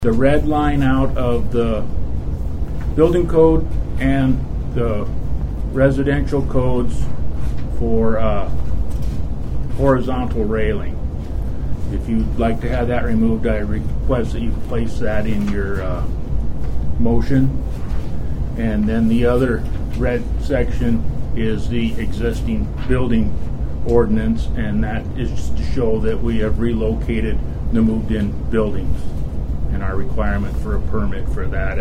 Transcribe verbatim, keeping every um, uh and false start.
the red line out of the building code and the residential codes for uh, horizontal railing. If you'd like to have that removed, I request that you place that in your uh, motion. And then the other red section is the existing building ordinance, and that is to show that we have relocated the moved-in buildings and our requirement for a permit for that.